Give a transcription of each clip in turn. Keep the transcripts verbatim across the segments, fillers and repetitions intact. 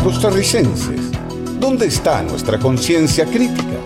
Costarricenses, ¿dónde está nuestra conciencia crítica?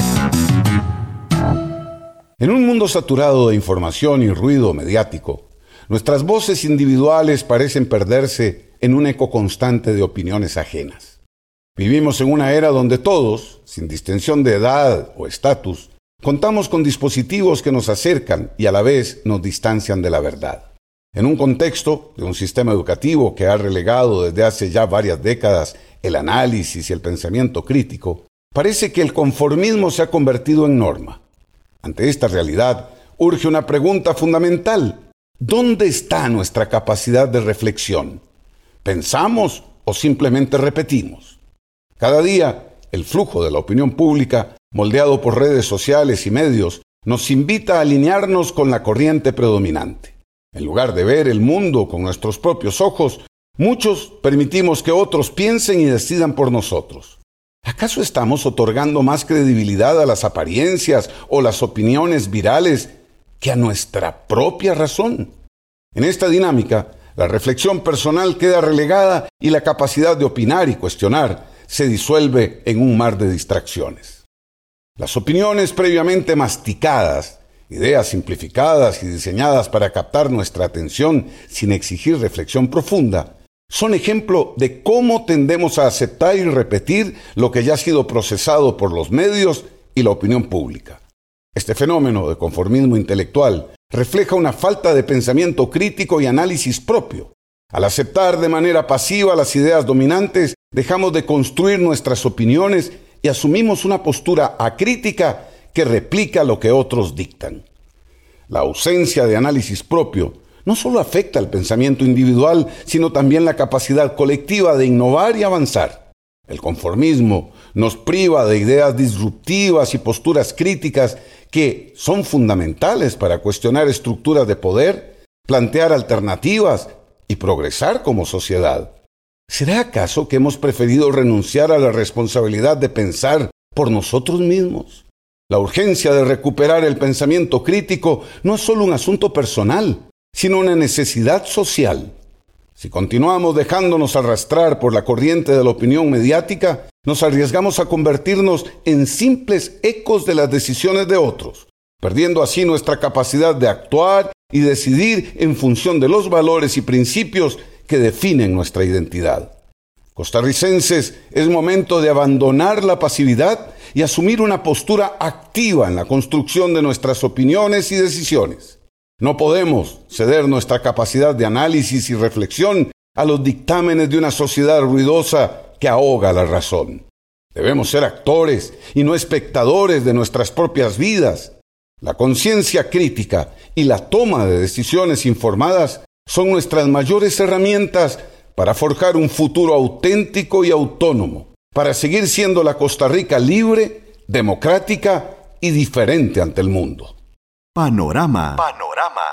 En un mundo saturado de información y ruido mediático, nuestras voces individuales parecen perderse en un eco constante de opiniones ajenas. Vivimos en una era donde todos, sin distinción de edad o estatus, contamos con dispositivos que nos acercan y a la vez nos distancian de la verdad. En un contexto de un sistema educativo que ha relegado desde hace ya varias décadas el análisis y el pensamiento crítico, parece que el conformismo se ha convertido en norma. Ante esta realidad, urge una pregunta fundamental. ¿Dónde está nuestra capacidad de reflexión? ¿Pensamos o simplemente repetimos? Cada día, el flujo de la opinión pública, moldeado por redes sociales y medios, nos invita a alinearnos con la corriente predominante. En lugar de ver el mundo con nuestros propios ojos, muchos permitimos que otros piensen y decidan por nosotros. ¿Acaso estamos otorgando más credibilidad a las apariencias o las opiniones virales que a nuestra propia razón? En esta dinámica, la reflexión personal queda relegada y la capacidad de opinar y cuestionar se disuelve en un mar de distracciones. Las opiniones previamente masticadas, ideas simplificadas y diseñadas para captar nuestra atención sin exigir reflexión profunda, son ejemplo de cómo tendemos a aceptar y repetir lo que ya ha sido procesado por los medios y la opinión pública. Este fenómeno de conformismo intelectual refleja una falta de pensamiento crítico y análisis propio. Al aceptar de manera pasiva las ideas dominantes, dejamos de construir nuestras opiniones y asumimos una postura acrítica que replica lo que otros dictan. La ausencia de análisis propio no solo afecta al pensamiento individual, sino también la capacidad colectiva de innovar y avanzar. El conformismo nos priva de ideas disruptivas y posturas críticas que son fundamentales para cuestionar estructuras de poder, plantear alternativas y progresar como sociedad. ¿Será acaso que hemos preferido renunciar a la responsabilidad de pensar por nosotros mismos? La urgencia de recuperar el pensamiento crítico no es solo un asunto personal, sino una necesidad social. Si continuamos dejándonos arrastrar por la corriente de la opinión mediática, nos arriesgamos a convertirnos en simples ecos de las decisiones de otros, perdiendo así nuestra capacidad de actuar y decidir en función de los valores y principios que definen nuestra identidad. Costarricenses, es momento de abandonar la pasividad y asumir una postura activa en la construcción de nuestras opiniones y decisiones. No podemos ceder nuestra capacidad de análisis y reflexión a los dictámenes de una sociedad ruidosa que ahoga la razón. Debemos ser actores y no espectadores de nuestras propias vidas. La conciencia crítica y la toma de decisiones informadas son nuestras mayores herramientas para forjar un futuro auténtico y autónomo, para seguir siendo la Costa Rica libre, democrática y diferente ante el mundo. Panorama. Panorama.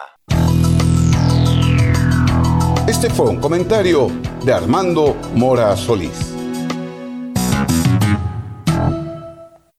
Este fue un comentario de Armando Mora Solís.